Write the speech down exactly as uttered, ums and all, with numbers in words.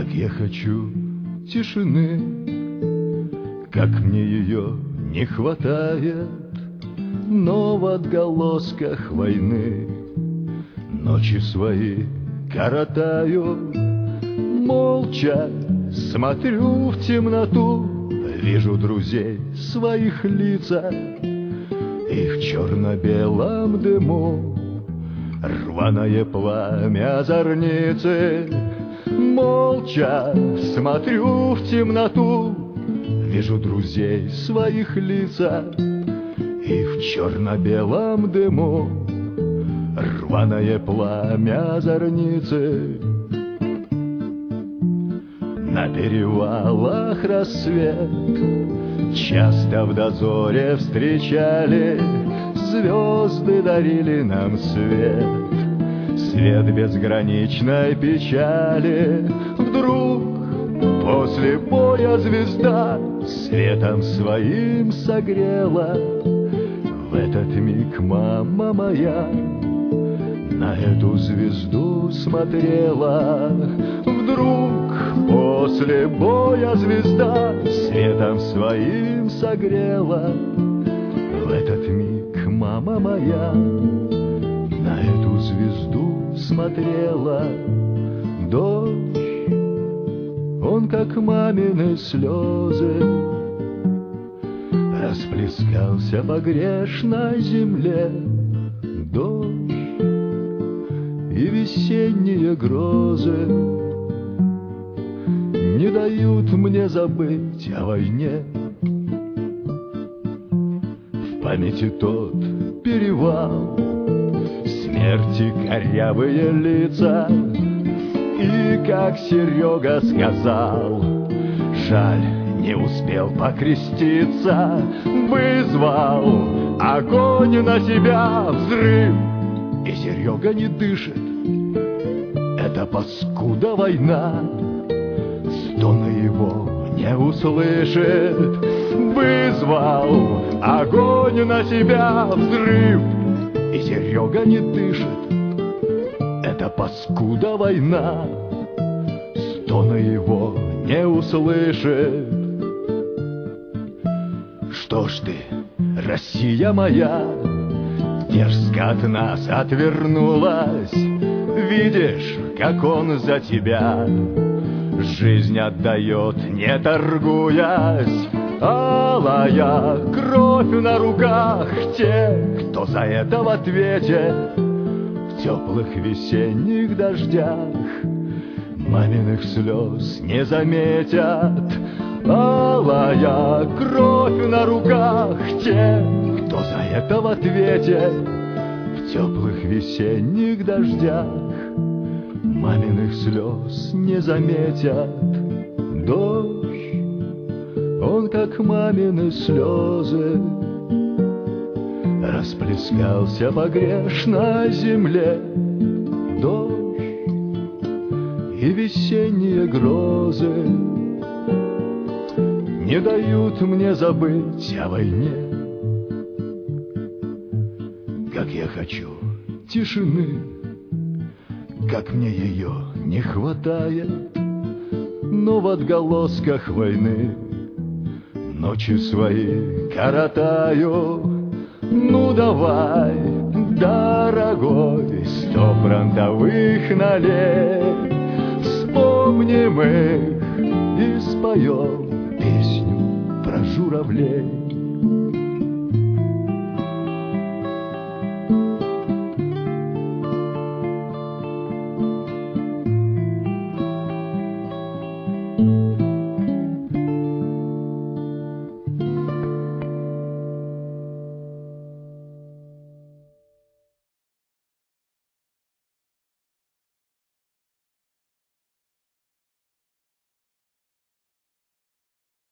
Как я хочу тишины, как мне ее не хватает, но в отголосках войны ночи свои коротаю. Молча смотрю в темноту, вижу друзей своих лица, и в черно-белом дыму рваное пламя зорницы. Молча смотрю в темноту, вижу друзей своих лица, и в черно-белом дыму рваное пламя зорницы. На перевалах рассвет часто в дозоре встречали, звезды дарили нам свет, свет безграничной печали. Вдруг после боя звезда светом своим согрела. В этот миг мама моя на эту звезду смотрела. Вдруг после боя звезда светом своим согрела. В этот миг мама моя на эту звезду смотрела. Дождь, он как мамины слезы, расплескался по грешной земле. Дождь и весенние грозы не дают мне забыть о войне. В памяти тот перевал, смерти корявые лица, и как Серега сказал, жаль, не успел покреститься. Вызвал огонь на себя, взрыв, и Серега не дышит. Это паскуда война, стоны его не услышит. Вызвал огонь на себя, взрыв, и Серега не дышит. Это паскуда война, стоны его не услышит. Что ж ты, Россия моя, дерзко от нас отвернулась? Видишь, как он за тебя жизнь отдает, не торгуясь. Алая кровь на руках тех, кто за это в ответе. В теплых весенних дождях маминых слез не заметят. Алая кровь на руках тех, кто за это в ответе. В теплых весенних дождях маминых слез не заметят. Дождь, он как мамины слезы, расплескался по грешной земле. Дождь и весенние грозы не дают мне забыть о войне. Как я хочу тишины, как мне ее не хватает, но в отголосках войны ночи свои коротаю. Ну давай, дорогой, сто фронтовых налей, вспомним их и споем песню про журавлей.